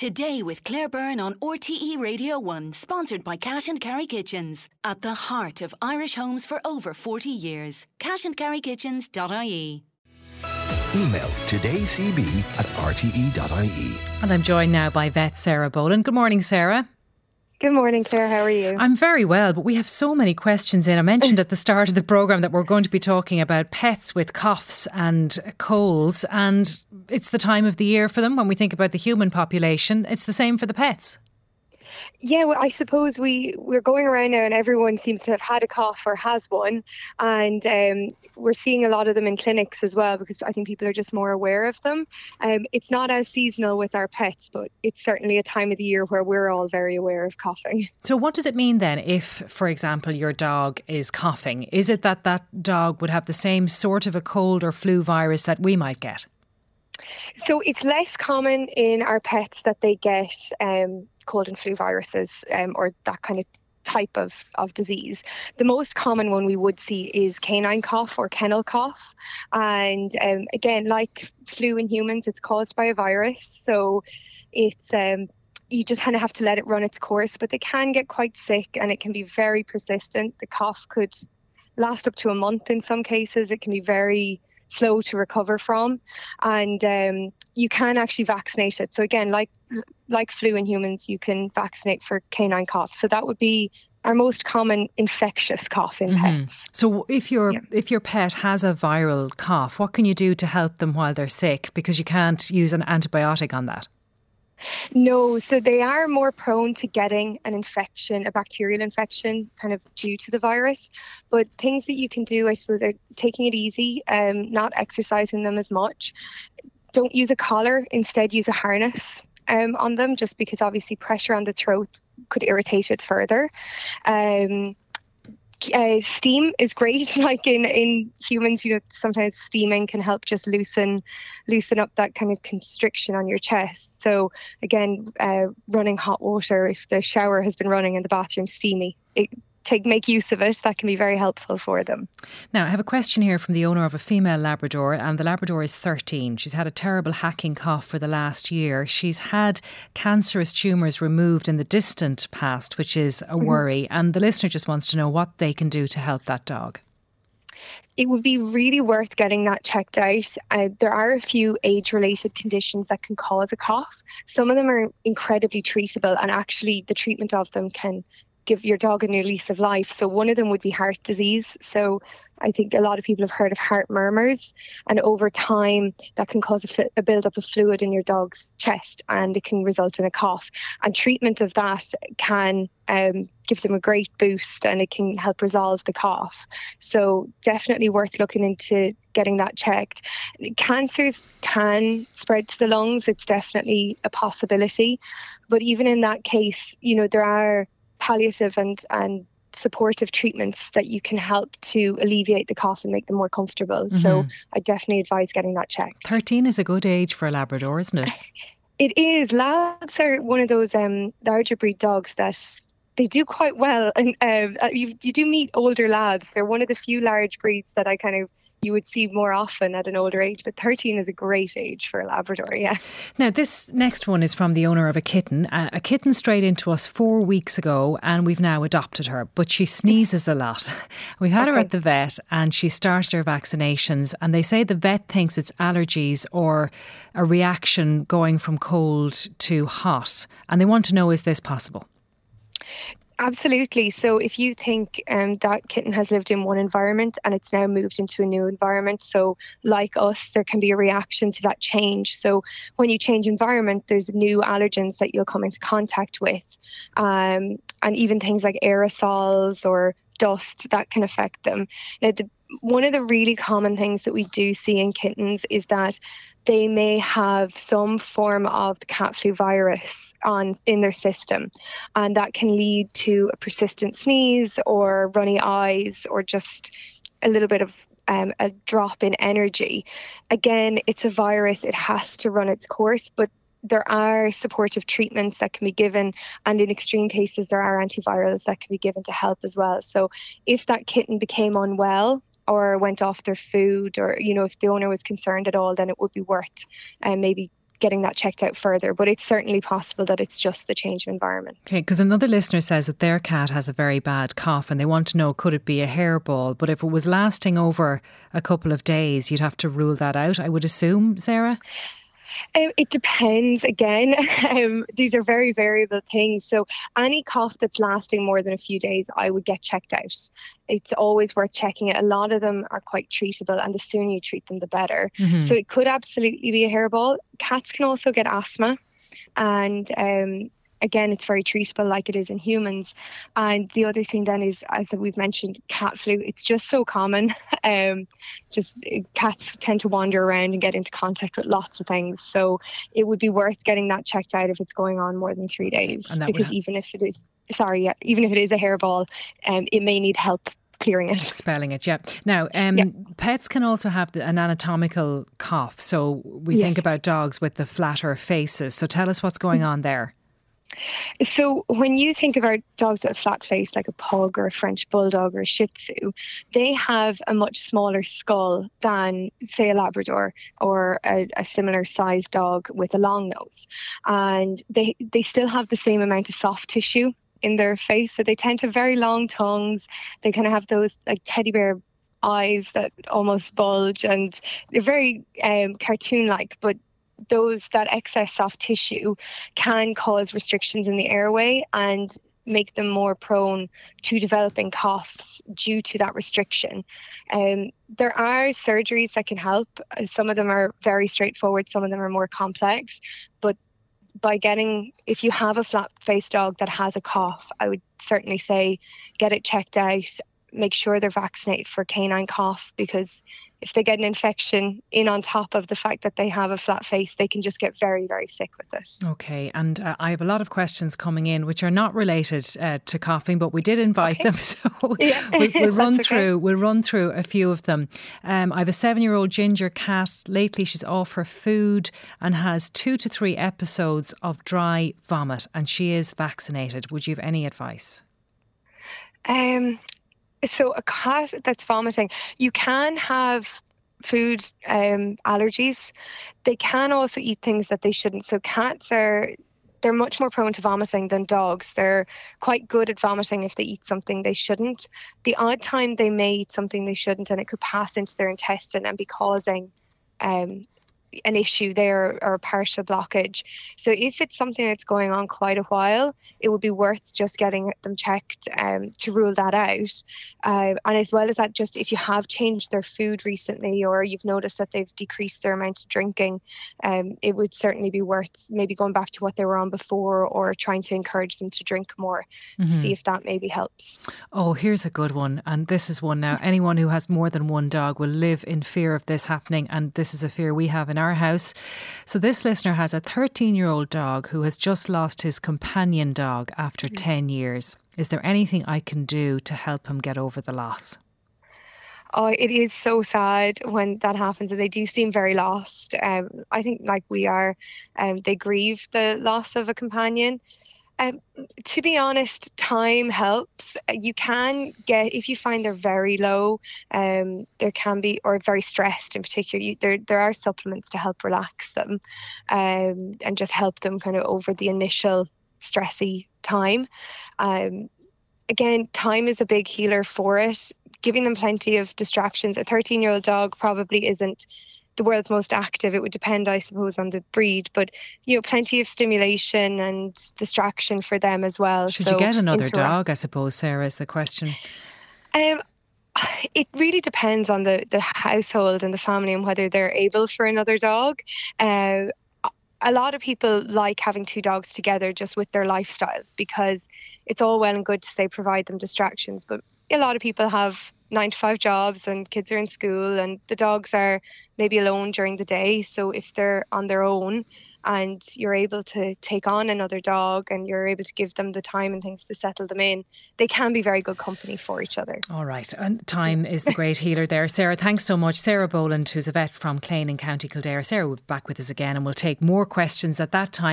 Today with Claire Byrne on RTE Radio 1, sponsored by Cash and Carry Kitchens. At the heart of Irish homes for over 40 years. cashandcarrykitchens.ie. Email todayscb@rte.ie. And I'm joined now by vet Sarah Boland. Good morning, Sarah. Good morning, Claire. How are you? I'm very well, but we have so many questions in. I mentioned at the start of the programme that we're going to be talking about pets with coughs and colds, and it's the time of the year for them when we think about the human population. It's the same for the pets. Yeah, well, I suppose we're going around now and everyone seems to have had a cough or has one. And we're seeing a lot of them in clinics as well because I think people are just more aware of them. It's not as seasonal with our pets, but it's certainly a time of the year where we're all very aware of coughing. So what does it mean then if, for example, your dog is coughing? Is it that that dog would have the same sort of a cold or flu virus that we might get? So it's less common in our pets that they get cold and flu viruses or that kind of type of disease. The most common one we would see is canine cough or kennel cough. And again, like flu in humans, it's caused by a virus. So it's you just kind of have to let it run its course, but they can get quite sick and it can be very persistent. The cough could last up to a month in some cases. It can be very slow to recover from, and you can actually vaccinate it. So again, like flu in humans, you can vaccinate for canine cough. So that would be our most common infectious cough in pets. So if your pet has a viral cough, what can you do to help them while they're sick? Because you can't use an antibiotic on that. No, so they are more prone to getting an infection, a bacterial infection, kind of due to the virus. But things that you can do, I suppose, are taking it easy, not exercising them as much. Don't use a collar, instead use a harness on them, just because obviously pressure on the throat could irritate it further. Steam is great. Like in humans, sometimes steaming can help just loosen up that kind of constriction on your chest. So again, running hot water, if the shower has been running and the bathroom steamy, make use of it. That can be very helpful for them. Now, I have a question here from the owner of a female Labrador, and the Labrador is 13. She's had a terrible hacking cough for the last year. She's had cancerous tumours removed in the distant past, which is a worry. And the listener just wants to know what they can do to help that dog. It would be really worth getting that checked out. There are a few age-related conditions that can cause a cough. Some of them are incredibly treatable, and actually the treatment of them can give your dog a new lease of life. So one of them would be heart disease. So I think a lot of people have heard of heart murmurs, and over time that can cause a build-up of fluid in your dog's chest and it can result in a cough. And treatment of that can give them a great boost and it can help resolve the cough. So definitely worth looking into getting that checked. Cancers can spread to the lungs. It's definitely a possibility. But even in that case, there are palliative and supportive treatments that you can help to alleviate the cough and make them more comfortable. So I definitely advise getting that checked. 13 is a good age for a Labrador, isn't it? It is. Labs are one of those larger breed dogs that they do quite well. And you do meet older labs. They're one of the few large breeds that you would see more often at an older age, but 13 is a great age for a Labrador, yeah. Now, this next one is from the owner of a kitten. A kitten strayed into us 4 weeks ago and we've now adopted her, but she sneezes a lot. We've had her at the vet and she started her vaccinations, and they say the vet thinks it's allergies or a reaction going from cold to hot, and they want to know, is this possible? Absolutely. So if you think that kitten has lived in one environment and it's now moved into a new environment, so like us, there can be a reaction to that change. So when you change environment, there's new allergens that you'll come into contact with. And even things like aerosols or dust, that can affect them. Now, one of the really common things that we do see in kittens is that they may have some form of the cat flu virus in their system, and that can lead to a persistent sneeze or runny eyes or just a little bit of a drop in energy. Again, it's a virus, it has to run its course, but there are supportive treatments that can be given, and in extreme cases there are antivirals that can be given to help as well. So if that kitten became unwell or went off their food, or if the owner was concerned at all, then it would be worth maybe getting that checked out further. But it's certainly possible that it's just the change of environment. Okay, because another listener says that their cat has a very bad cough and they want to know, could it be a hairball? But if it was lasting over a couple of days, you'd have to rule that out, I would assume, Sarah? It depends again. These are very variable things. So any cough that's lasting more than a few days, I would get checked out. It's always worth checking it. A lot of them are quite treatable, and the sooner you treat them, the better. Mm-hmm. So it could absolutely be a hairball. Cats can also get asthma, and again, it's very treatable like it is in humans. And the other thing then is, as we've mentioned, cat flu. It's just so common. Cats tend to wander around and get into contact with lots of things. So it would be worth getting that checked out if it's going on more than 3 days. Because even if it is a hairball, it may need help clearing it. Expelling it, yeah. Now, pets can also have an anatomical cough. So we think about dogs with the flatter faces. So tell us what's going on there. So when you think about dogs with a flat face, like a pug or a French bulldog or a Shih Tzu, they have a much smaller skull than, say, a Labrador or a similar sized dog with a long nose. And they still have the same amount of soft tissue in their face. So they tend to have very long tongues. They kind of have those like teddy bear eyes that almost bulge, and they're very cartoon-like, but that excess soft tissue can cause restrictions in the airway and make them more prone to developing coughs due to that restriction. There are surgeries that can help. Some of them are very straightforward, some of them are more complex, but if you have a flat-faced dog that has a cough, I would certainly say get it checked out, make sure they're vaccinated for canine cough, because if they get an infection in on top of the fact that they have a flat face, they can just get very, very sick with it. Okay, and I have a lot of questions coming in which are not related to coughing, but we did invite them, so we'll run through. We'll run through a few of them. I have a 7-year-old ginger cat. Lately, she's off her food and has 2 to 3 episodes of dry vomit, and she is vaccinated. Would you have any advice? So a cat that's vomiting, you can have food allergies. They can also eat things that they shouldn't. So they're much more prone to vomiting than dogs. They're quite good at vomiting if they eat something they shouldn't. The odd time they may eat something they shouldn't, and it could pass into their intestine and be causing an issue there or a partial blockage. So if it's something that's going on quite a while, it would be worth just getting them checked to rule that out. And as well as that, just if you have changed their food recently or you've noticed that they've decreased their amount of drinking, it would certainly be worth maybe going back to what they were on before or trying to encourage them to drink more to see if that maybe helps. Oh, here's a good one. And this is one now. Anyone who has more than one dog will live in fear of this happening. And this is a fear we have in our house. So this listener has a 13-year-old dog who has just lost his companion dog after 10 years. Is there anything I can do to help him get over the loss? Oh, it is so sad when that happens, and they do seem very lost. I think, like we are, they grieve the loss of a companion. To be honest, time helps. You can get, if you find they're very low, there can be, or very stressed in particular, there are supplements to help relax them and just help them kind of over the initial stressy time. Again, time is a big healer for it. Giving them plenty of distractions. A 13-year-old dog probably isn't the world's most active. It would depend, I suppose, on the breed, but plenty of stimulation and distraction for them as well. Should you get another dog, I suppose, Sarah, is the question? It really depends on the household and the family and whether they're able for another dog. A lot of people like having 2 dogs together just with their lifestyles, because it's all well and good to say provide them distractions, but a lot of people have 9-to-5 jobs and kids are in school and the dogs are maybe alone during the day. So if they're on their own and you're able to take on another dog and you're able to give them the time and things to settle them in, they can be very good company for each other. All right. And time is the great healer there. Sarah, thanks so much. Sarah Boland, who's a vet from Clane in County Kildare. Sarah will be back with us again and we'll take more questions at that time.